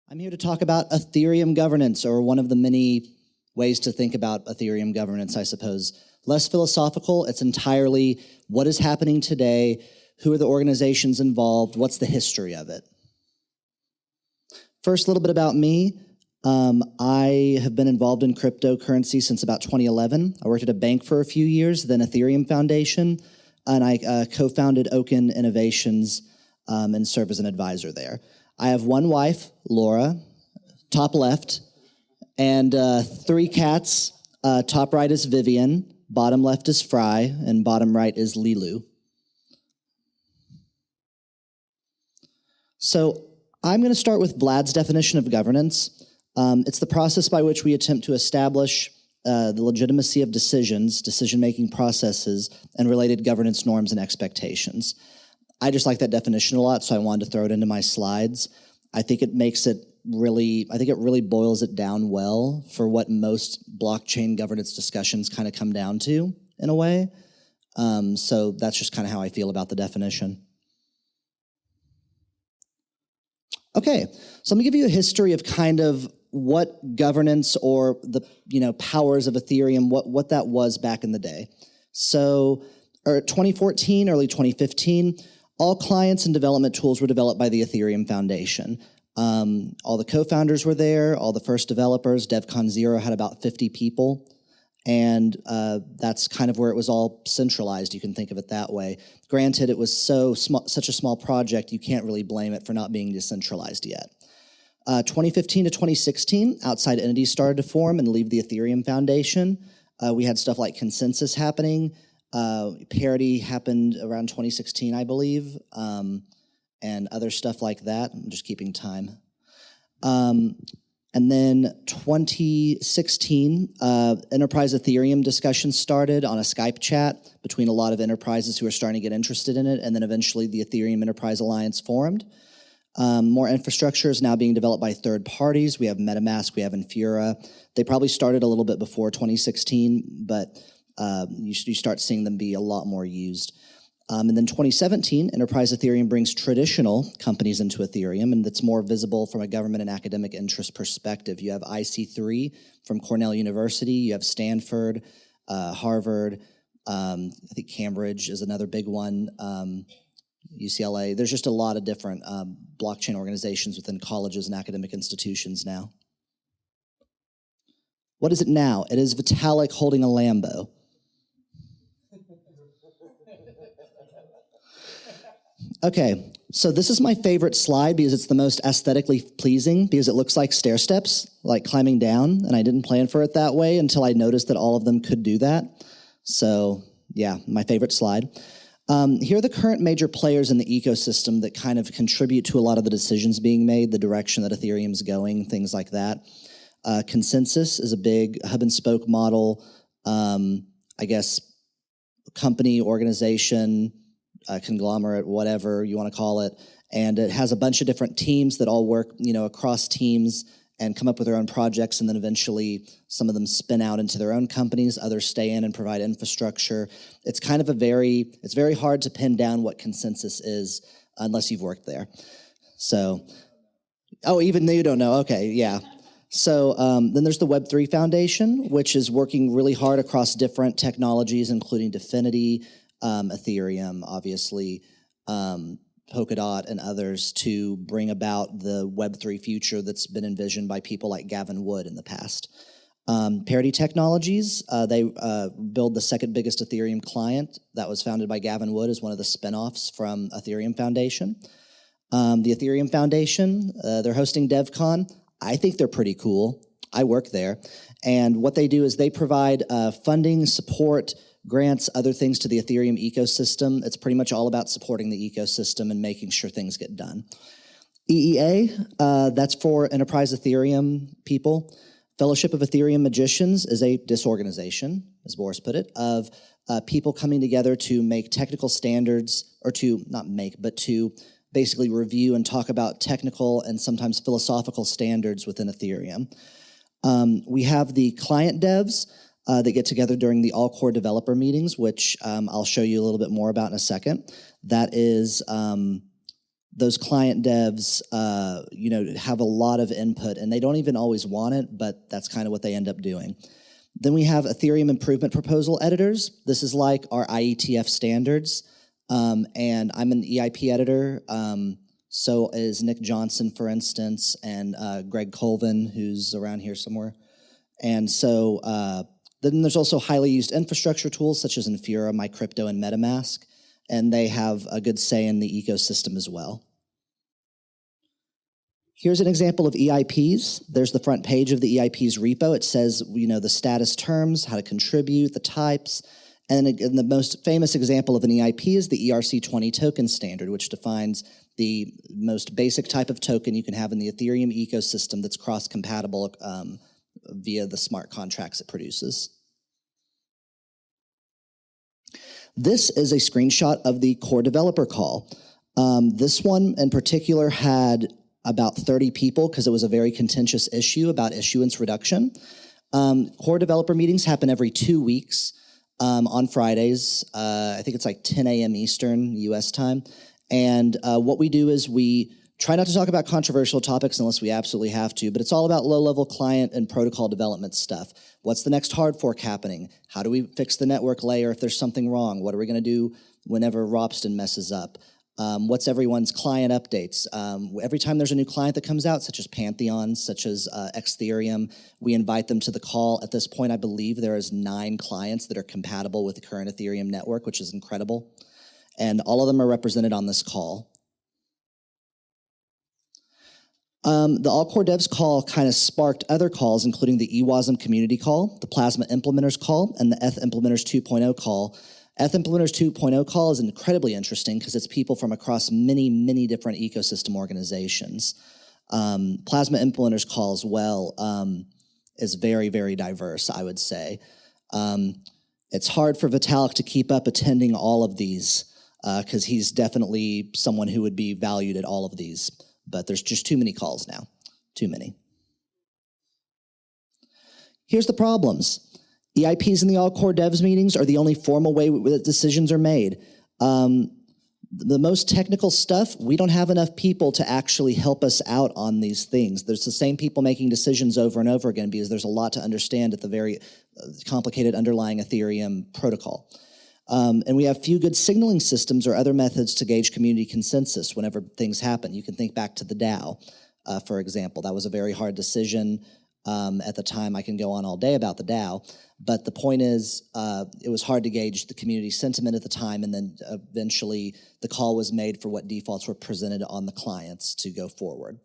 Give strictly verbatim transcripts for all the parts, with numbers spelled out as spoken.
I'm here to talk about Ethereum governance, or one of the many ways to think about Ethereum governance, I suppose. Less philosophical, it's entirely what is happening today, who are the organizations involved, what's the history of it. First, a little bit about me. Um, I have been involved in cryptocurrency since about twenty eleven. I worked at a bank for a few years, then Ethereum Foundation, and I uh, co-founded Oaken Innovations um, and serve as an advisor there. I have one wife, Laura, top left, and uh, three cats. Uh, top right is Vivian, bottom left is Fry, and bottom right is Lilu. So I'm going to start with Vlad's definition of governance. Um, it's the process by which we attempt to establish uh, the legitimacy of decisions, decision-making processes, and related governance norms and expectations. I just like that definition a lot, so I wanted to throw it into my slides. I think it makes it really, I think it really boils it down well for what most blockchain governance discussions kind of come down to, in a way. Um, so that's just kind of how I feel about the definition. Okay, so let me give you a history of kind of what governance or the you know powers of Ethereum, what, what that was back in the day. So er, twenty fourteen, early twenty fifteen, all clients and development tools were developed by the Ethereum Foundation. Um, all the co-founders were there, all the first developers. DevCon Zero had about fifty people. And uh, that's kind of where it was all centralized. You can think of it that way. Granted, it was so small, such a small project, you can't really blame it for not being decentralized yet. Uh, twenty fifteen to twenty sixteen, outside entities started to form and leave the Ethereum Foundation. Uh, we had stuff like Consensus happening. Uh, Parity happened around twenty sixteen, I believe, um, and other stuff like that. I'm just keeping time. Um, And then twenty sixteen, uh, Enterprise Ethereum discussions started on a Skype chat between a lot of enterprises who are starting to get interested in it, and then eventually the Ethereum Enterprise Alliance formed. Um, more infrastructure is now being developed by third parties. We have MetaMask, we have Infura. They probably started a little bit before twenty sixteen, but uh, you, you start seeing them be a lot more used. Um, and then twenty seventeen, Enterprise Ethereum brings traditional companies into Ethereum, and it's more visible from a government and academic interest perspective. You have I C three from Cornell University, you have Stanford, uh, Harvard, um, I think Cambridge is another big one, um, U C L A. There's just a lot of different um, blockchain organizations within colleges and academic institutions now. What is it now? It is Vitalik holding a Lambo. Okay, so this is my favorite slide because it's the most aesthetically pleasing because it looks like stair steps, like climbing down, and I didn't plan for it that way until I noticed that all of them could do that. So yeah, my favorite slide. Um, here are the current major players in the ecosystem that kind of contribute to a lot of the decisions being made, the direction that Ethereum's going, things like that. Uh, Consensus is a big hub and spoke model, um, I guess, company, organization, Uh, conglomerate, whatever you want to call it, and it has a bunch of different teams that all work, you know, across teams and come up with their own projects, and then eventually some of them spin out into their own companies, others stay in and provide infrastructure. It's kind of a very, it's very hard to pin down what Consensus is unless you've worked there. So, oh, even though you don't know, okay, yeah. So um, then there's the Web three Foundation, which is working really hard across different technologies, including Dfinity, Um, Ethereum, obviously, um, Polkadot, and others to bring about the Web three future that's been envisioned by people like Gavin Wood in the past. Um, Parity Technologies, uh, they uh, build the second biggest Ethereum client that was founded by Gavin Wood as one of the spinoffs from Ethereum Foundation. Um, the Ethereum Foundation, uh, they're hosting DevCon. I think they're pretty cool. I work there. And what they do is they provide uh, funding, support, grants, other things to the Ethereum ecosystem. It's pretty much all about supporting the ecosystem and making sure things get done. E E A, uh, that's for Enterprise Ethereum people. Fellowship of Ethereum Magicians is a disorganization, as Boris put it, of uh, people coming together to make technical standards, or to, not make, but to basically review and talk about technical and sometimes philosophical standards within Ethereum. Um, we have the client devs, Uh, that get together during the all-core developer meetings, which um, I'll show you a little bit more about in a second. That is um, those client devs, uh, you know, have a lot of input, and they don't even always want it, but that's kind of what they end up doing. Then we have Ethereum Improvement Proposal Editors. This is like our I E T F standards, um, and I'm an E I P editor. Um, so is Nick Johnson, for instance, and uh, Greg Colvin, who's around here somewhere. And so uh, then there's also highly used infrastructure tools such as Infura, MyCrypto, and MetaMask, and they have a good say in the ecosystem as well. Here's an example of E I Ps. There's the front page of the E I P's repo. It says, you know, the status terms, how to contribute, the types, and, and the most famous example of an E I P is the E R C twenty token standard, which defines the most basic type of token you can have in the Ethereum ecosystem that's cross-compatible um, via the smart contracts it produces. This is a screenshot of the core developer call. Um, this one in particular had about thirty people because it was a very contentious issue about issuance reduction. Um, core developer meetings happen every two weeks um, on Fridays. Uh, I think it's like ten a m Eastern U S time. And uh, what we do is we try not to talk about controversial topics unless we absolutely have to, but it's all about low-level client and protocol development stuff. What's the next hard fork happening? How do we fix the network layer if there's something wrong? What are we going to do whenever Ropsten messes up? Um, what's everyone's client updates? Um, every time there's a new client that comes out, such as Pantheon, such as uh, Xtherium, we invite them to the call. At this point, I believe there is nine clients that are compatible with the current Ethereum network, which is incredible. And all of them are represented on this call. Um, the All Core Devs call kind of sparked other calls, including the E W A S M community call, the Plasma Implementers call, and the E T H Implementers two point oh call. E T H Implementers two point oh call is incredibly interesting because it's people from across many, many different ecosystem organizations. Um, Plasma Implementers call as well um, is very, very diverse, I would say. Um, it's hard for Vitalik to keep up attending all of these because uh, he's definitely someone who would be valued at all of these. But there's just too many calls now, too many. Here's the problems. E I Ps in the All Core Devs meetings are the only formal way that decisions are made. Um, the most technical stuff, we don't have enough people to actually help us out on these things. There's the same people making decisions over and over again because there's a lot to understand at the very complicated underlying Ethereum protocol. Um, and we have few good signaling systems or other methods to gauge community consensus whenever things happen. You can think back to the DAO, uh, for example. That was a very hard decision um, at the time. I can go on all day about the DAO. But the point is, uh, it was hard to gauge the community sentiment at the time, and then eventually the call was made for what defaults were presented on the clients to go forward.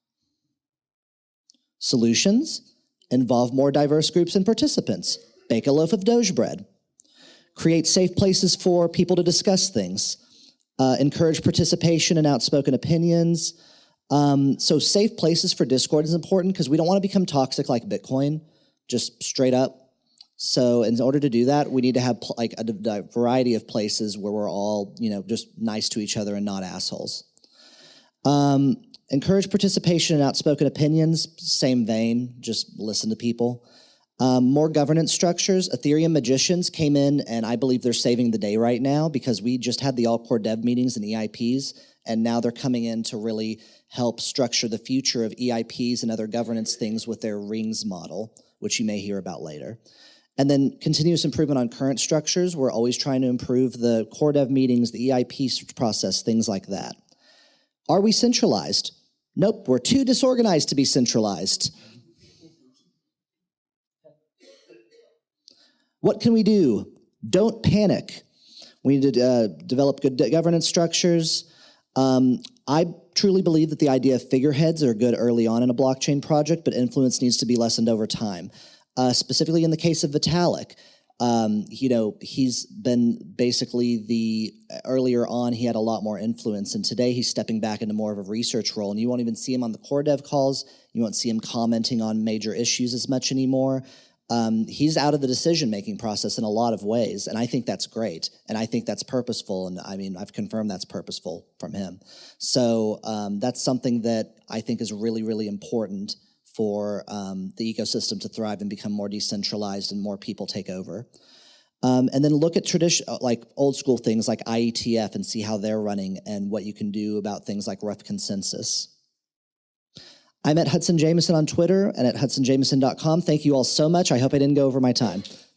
Solutions involve more diverse groups and participants. Bake a loaf of Doge bread. Create safe places for people to discuss things. Uh, encourage participation and outspoken opinions. Um, so safe places for Discord is important because we don't want to become toxic like Bitcoin, just straight up. So in order to do that, we need to have like a, a variety of places where we're all, you know, just nice to each other and not assholes. Um, encourage participation and outspoken opinions. Same vein, just listen to people. Um, more governance structures. Ethereum magicians came in, and I believe they're saving the day right now because we just had the All Core Dev meetings and E I Ps, and now they're coming in to really help structure the future of E I Ps and other governance things with their rings model, which you may hear about later. And then continuous improvement on current structures. We're always trying to improve the Core Dev meetings, the E I P process, things like that. Are we centralized? Nope, we're too disorganized to be centralized. What can we do? Don't panic. We need to uh, develop good governance structures. Um, I truly believe that the idea of figureheads are good early on in a blockchain project, but influence needs to be lessened over time. Uh, specifically in the case of Vitalik, um, you know, he's been basically the, earlier on he had a lot more influence, and today he's stepping back into more of a research role, and you won't even see him on the core dev calls, you won't see him commenting on major issues as much anymore. Um, he's out of the decision-making process in a lot of ways, and I think that's great, and I think that's purposeful, and I mean, I've confirmed that's purposeful from him. So um, that's something that I think is really, really important for um, the ecosystem to thrive and become more decentralized and more people take over. Um, and then look at tradition, like old school things like I E T F and see how they're running and what you can do about things like rough consensus. I'm at Hudson Jameson on Twitter and at hudson jameson dot com. Thank you all so much. I hope I didn't go over my time.